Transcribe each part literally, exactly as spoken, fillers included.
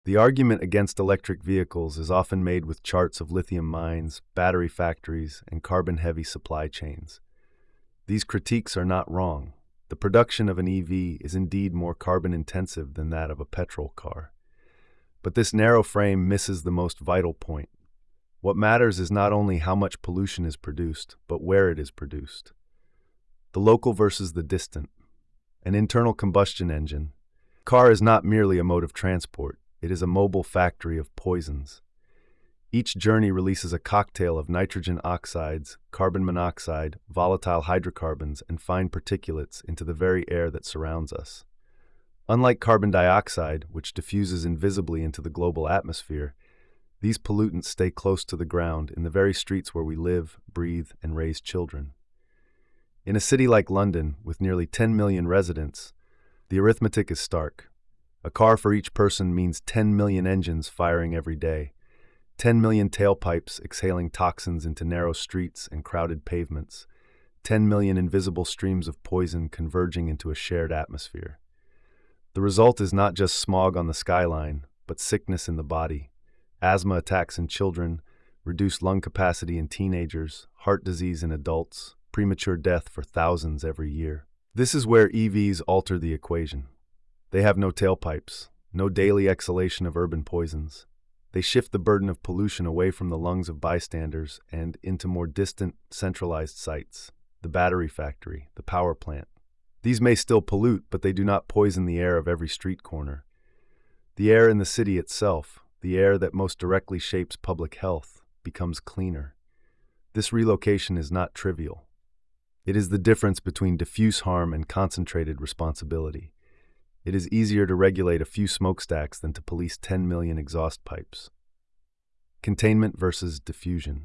The argument against electric vehicles is often made with charts of lithium mines, battery factories, and carbon-heavy supply chains. These critiques are not wrong. The production of an E V is indeed more carbon-intensive than that of a petrol car. But this narrow frame misses the most vital point. What matters is not only how much pollution is produced, but where it is produced. The local versus the distant. An internal combustion engine. Car is not merely a mode of transport. It is a mobile factory of poisons. Each journey releases a cocktail of nitrogen oxides, carbon monoxide, volatile hydrocarbons, and fine particulates into the very air that surrounds us. Unlike carbon dioxide, which diffuses invisibly into the global atmosphere, these pollutants stay close to the ground in the very streets where we live, breathe, and raise children. In a city like London, with nearly ten million residents, the arithmetic is stark. A car for each person means ten million engines firing every day, ten million tailpipes exhaling toxins into narrow streets and crowded pavements, ten million invisible streams of poison converging into a shared atmosphere. The result is not just smog on the skyline, but sickness in the body, asthma attacks in children, reduced lung capacity in teenagers, heart disease in adults, premature death for thousands every year. This is where E Vs alter the equation. They have no tailpipes, no daily exhalation of urban poisons. They shift the burden of pollution away from the lungs of bystanders and into more distant, centralized sites, the battery factory, the power plant. These may still pollute, but they do not poison the air of every street corner. The air in the city itself, the air that most directly shapes public health, becomes cleaner. This relocation is not trivial. It is the difference between diffuse harm and concentrated responsibility. It is easier to regulate a few smokestacks than to police ten million exhaust pipes. Containment versus diffusion.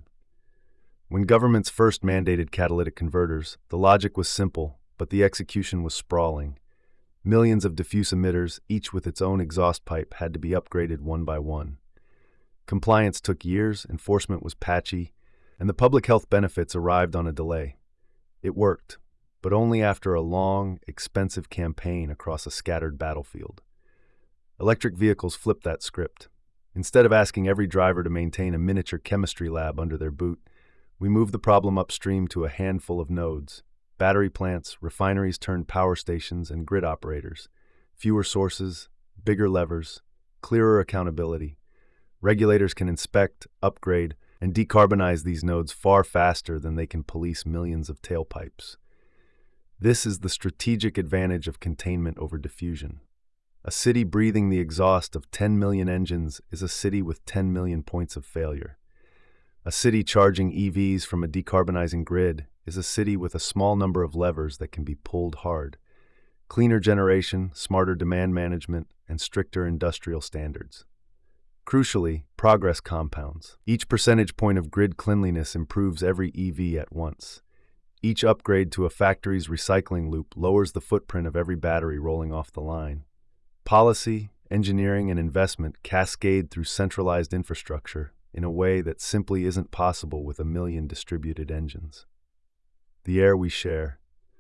When governments first mandated catalytic converters, the logic was simple, but the execution was sprawling. Millions of diffuse emitters, each with its own exhaust pipe, had to be upgraded one by one. Compliance took years, enforcement was patchy, and the public health benefits arrived on a delay. It worked, but only after a long, expensive campaign across a scattered battlefield. Electric vehicles flipped that script. Instead of asking every driver to maintain a miniature chemistry lab under their boot, we moved the problem upstream to a handful of nodes. Battery plants, refineries turned power stations, and grid operators. Fewer sources, bigger levers, clearer accountability. Regulators can inspect, upgrade, and decarbonize these nodes far faster than they can police millions of tailpipes. This is the strategic advantage of containment over diffusion. A city breathing the exhaust of ten million engines is a city with ten million points of failure. A city charging E Vs from a decarbonizing grid is a city with a small number of levers that can be pulled hard. Cleaner generation, smarter demand management, and stricter industrial standards. Crucially, progress compounds. Each percentage point of grid cleanliness improves every E V at once. Each upgrade to a factory's recycling loop lowers the footprint of every battery rolling off the line. Policy, engineering, and investment cascade through centralized infrastructure in a way that simply isn't possible with a million distributed engines. The air we share.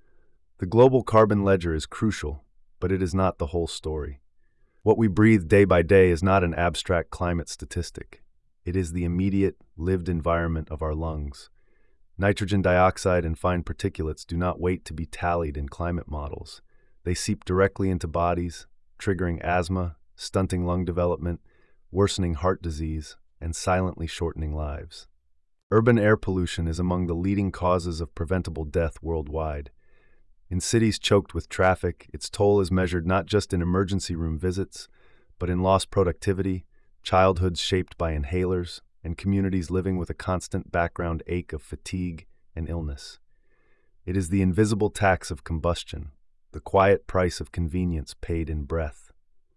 The global carbon ledger is crucial, but it is not the whole story. What we breathe day by day is not an abstract climate statistic. It is the immediate, lived environment of our lungs. Nitrogen dioxide and fine particulates do not wait to be tallied in climate models. They seep directly into bodies, triggering asthma, stunting lung development, worsening heart disease, and silently shortening lives. Urban air pollution is among the leading causes of preventable death worldwide. In cities choked with traffic, its toll is measured not just in emergency room visits, but in lost productivity, childhoods shaped by inhalers, and communities living with a constant background ache of fatigue and illness. It is the invisible tax of combustion, the quiet price of convenience paid in breath.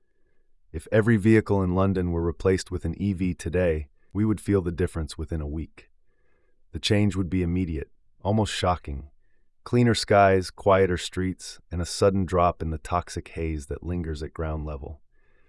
If every vehicle in London were replaced with an E V today, we would feel the difference within a week. The change would be immediate, almost shocking. Cleaner skies, quieter streets, and a sudden drop in the toxic haze that lingers at ground level.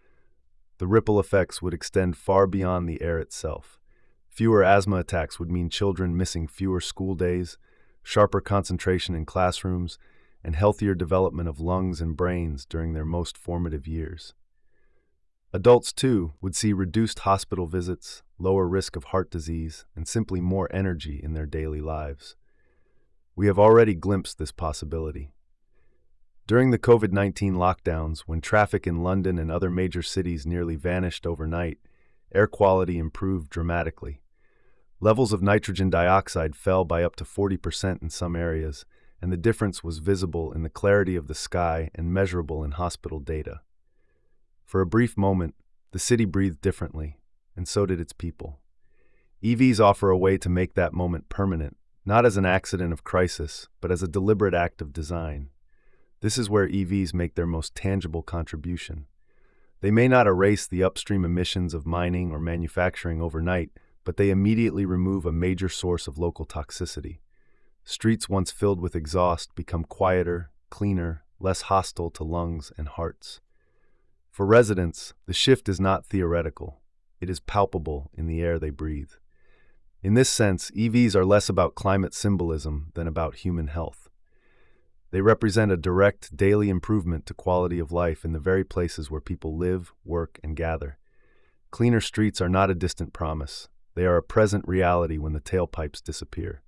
The ripple effects would extend far beyond the air itself. Fewer asthma attacks would mean children missing fewer school days, sharper concentration in classrooms, and healthier development of lungs and brains during their most formative years. Adults, too, would see reduced hospital visits, lower risk of heart disease, and simply more energy in their daily lives. We have already glimpsed this possibility. During the COVID nineteen lockdowns, when traffic in London and other major cities nearly vanished overnight, air quality improved dramatically. Levels of nitrogen dioxide fell by up to forty percent in some areas, and the difference was visible in the clarity of the sky and measurable in hospital data. For a brief moment, the city breathed differently, and so did its people. E Vs offer a way to make that moment permanent, not as an accident of crisis, but as a deliberate act of design. This is where E Vs make their most tangible contribution. They may not erase the upstream emissions of mining or manufacturing overnight, but they immediately remove a major source of local toxicity. Streets once filled with exhaust become quieter, cleaner, less hostile to lungs and hearts. For residents, the shift is not theoretical. It is palpable in the air they breathe. In this sense, E Vs are less about climate symbolism than about human health. They represent a direct, daily improvement to quality of life in the very places where people live, work, and gather. Cleaner streets are not a distant promise. They are a present reality when the tailpipes disappear.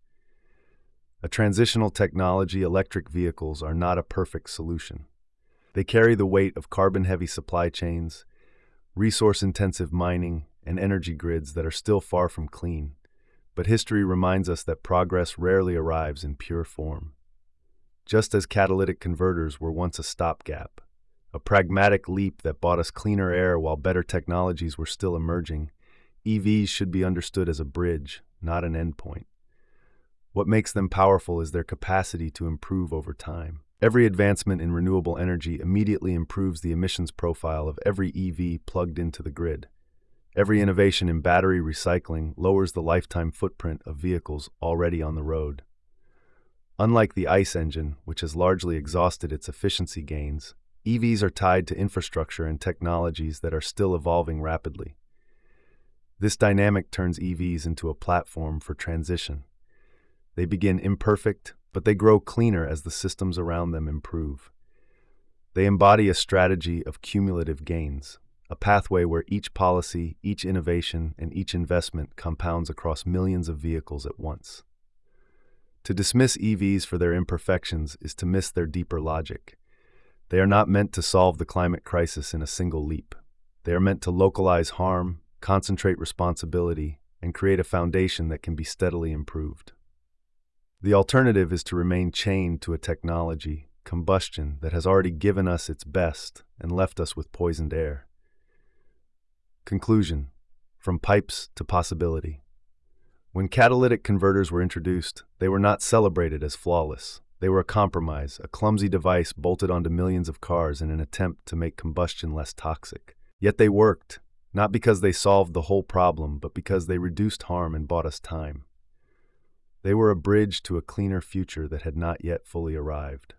A transitional technology, electric vehicles are not a perfect solution. They carry the weight of carbon-heavy supply chains, resource-intensive mining, and energy grids that are still far from clean. But history reminds us that progress rarely arrives in pure form. Just as catalytic converters were once a stopgap, a pragmatic leap that bought us cleaner air while better technologies were still emerging, E Vs should be understood as a bridge, not an endpoint. What makes them powerful is their capacity to improve over time. Every advancement in renewable energy immediately improves the emissions profile of every E V plugged into the grid. Every innovation in battery recycling lowers the lifetime footprint of vehicles already on the road. Unlike the ICE engine, which has largely exhausted its efficiency gains, E Vs are tied to infrastructure and technologies that are still evolving rapidly. This dynamic turns E Vs into a platform for transition. They begin imperfect, but they grow cleaner as the systems around them improve. They embody a strategy of cumulative gains, a pathway where each policy, each innovation, and each investment compounds across millions of vehicles at once. To dismiss E Vs for their imperfections is to miss their deeper logic. They are not meant to solve the climate crisis in a single leap. They are meant to localize harm, concentrate responsibility, and create a foundation that can be steadily improved. The alternative is to remain chained to a technology, combustion, that has already given us its best and left us with poisoned air. Conclusion: from pipes to possibility. When catalytic converters were introduced, they were not celebrated as flawless. They were a compromise, a clumsy device bolted onto millions of cars in an attempt to make combustion less toxic. Yet they worked, not because they solved the whole problem, but because they reduced harm and bought us time. They were a bridge to a cleaner future that had not yet fully arrived.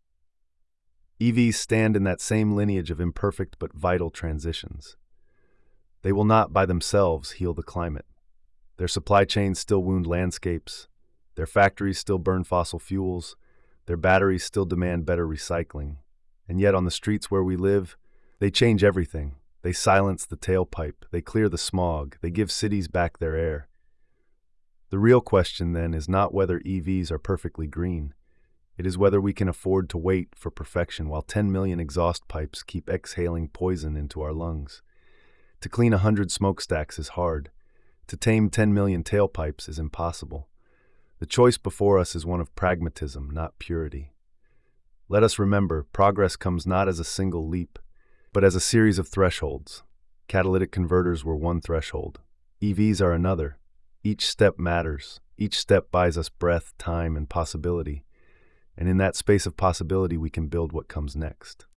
E Vs stand in that same lineage of imperfect but vital transitions. They will not by themselves heal the climate. Their supply chains still wound landscapes, their factories still burn fossil fuels, their batteries still demand better recycling. And yet on the streets where we live, they change everything. They silence the tailpipe, they clear the smog, they give cities back their air. The real question then is not whether E Vs are perfectly green. It is whether we can afford to wait for perfection while ten million exhaust pipes keep exhaling poison into our lungs. To clean a hundred smokestacks is hard. To tame ten million tailpipes is impossible. The choice before us is one of pragmatism, not purity. Let us remember, progress comes not as a single leap, but as a series of thresholds. Catalytic converters were one threshold. E Vs are another. Each step matters. Each step buys us breath, time, and possibility. And in that space of possibility, we can build what comes next.